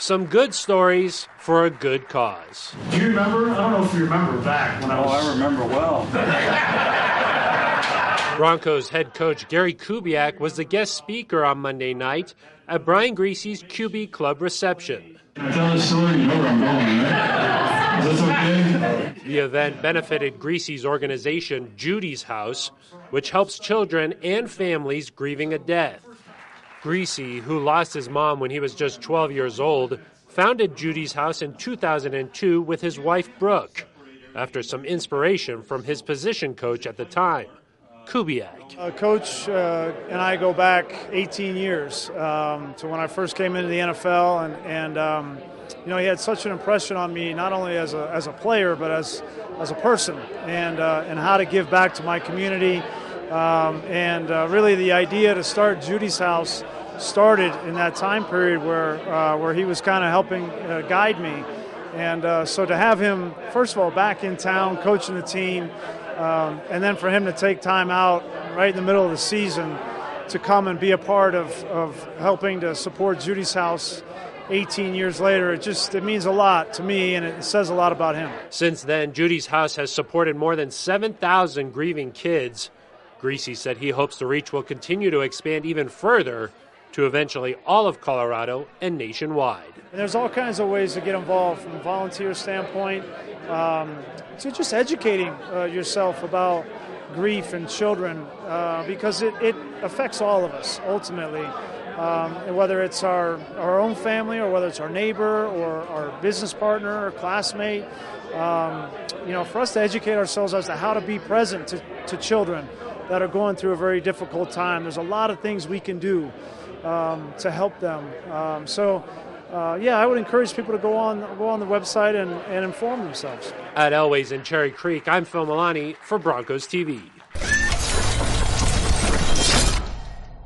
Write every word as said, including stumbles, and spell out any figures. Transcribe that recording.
Some good stories for a good cause. Do you remember? I don't know if you remember back when I was... Oh, I remember well. Broncos head coach Gary Kubiak was the guest speaker on Monday night at Brian Griese's Q B Club reception. Can I tell this story? You know where I'm going, right? Is that okay? The event benefited Griese's organization, Judy's House, which helps children and families grieving a death. Griese, who lost his mom when he was just twelve years old, founded Judy's House in two thousand two with his wife, Brooke, after some inspiration from his position coach at the time, Kubiak. Uh, coach uh, and I go back eighteen years um, to when I first came into the N F L, and, and um, you know, he had such an impression on me, not only as a as a player, but as as a person, and uh, and how to give back to my community. Um, and uh, really, the idea to start Judy's House started in that time period where uh, where he was kind of helping uh, guide me. And uh, so to have him, first of all, back in town, coaching the team, um, and then for him to take time out right in the middle of the season to come and be a part of, of helping to support Judy's House eighteen years later, it just it means a lot to me, and it says a lot about him. Since then, Judy's House has supported more than seven thousand grieving kids. Griese said he hopes the reach will continue to expand even further to eventually all of Colorado and nationwide. And there's all kinds of ways to get involved from a volunteer standpoint, um, to just educating uh, yourself about grief and children, uh, because it, it affects all of us ultimately. Um, and whether it's our, our own family, or whether it's our neighbor or our business partner or classmate, um, you know, for us to educate ourselves as to how to be present to, to children that are going through a very difficult time. There's a lot of things we can do um, to help them. Um, so, uh, yeah, I would encourage people to go on go on the website and, and inform themselves. At Elway's in Cherry Creek, I'm Phil Milani for Broncos T V.